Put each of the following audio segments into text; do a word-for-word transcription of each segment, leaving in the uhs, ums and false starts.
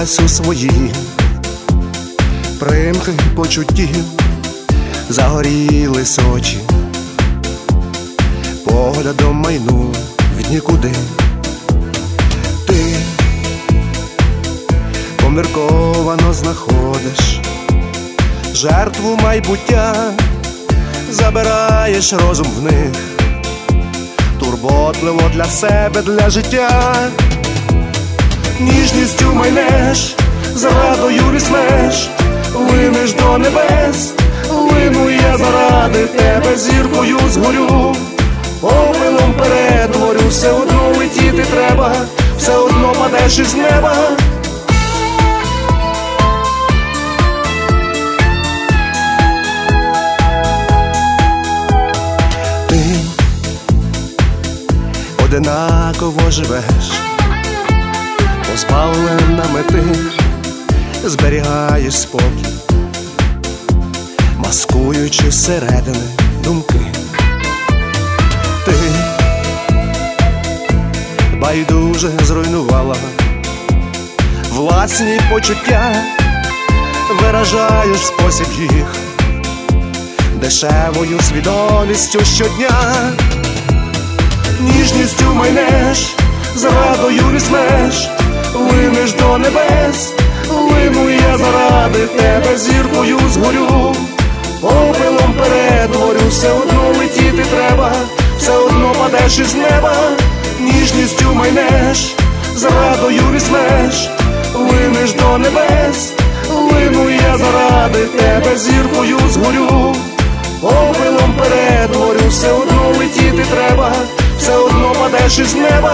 десь у своїй примхи почуттів загорілись очі, поглядом майну в нікуди. Ти помірковано знаходиш жертву майбуття, забираєш розум в них, турботливо для себе, для життя. Ніжністю майнеш, зрадою візьмеш, линеш до небес. Лину я заради тебе, зіркою згорю, попелом перетворю. Все одно летіти треба, все одно падеш із неба. Ти одинаково живеш, позбавлена мети, зберігаєш спокій, маскуючи зсередини думки. Ти байдуже зруйнувала власні почуття, виражаєш спосіб їх дешевою свідомістю щодня. Ніжністю майнеш, зрадою візьмеш, линеш до небес. Лину я заради тебе, зіркою згорю, попелом перетворю. Все одно летіти треба, все одно падеш із неба. Ніжністю майнеш, зрадою візьмеш, линеш до небес. Лину я заради тебе, зіркою згорю, попелом перетворю. Все одно летіти треба, все одно падеш із неба.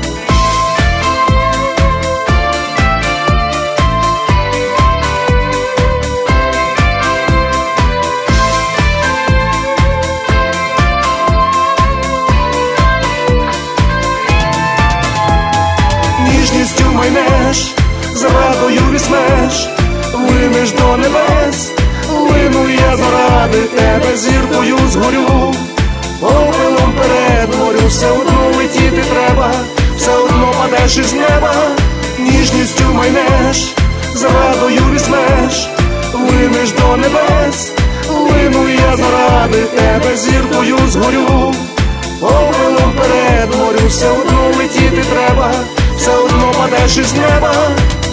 Ніжністю майнеш, зрадою візьмеш, линеш до небес. Лину я заради тебе, зіркою згорю, попелом перетворю. Все одно летіти треба, все одно падеш із неба. Ніжністю майнеш, зрадою візьмеш, линеш до небес. Лину я заради тебе, зіркою згорю, попелом перетворю. Все одно летіти треба, все одно падеш із неба.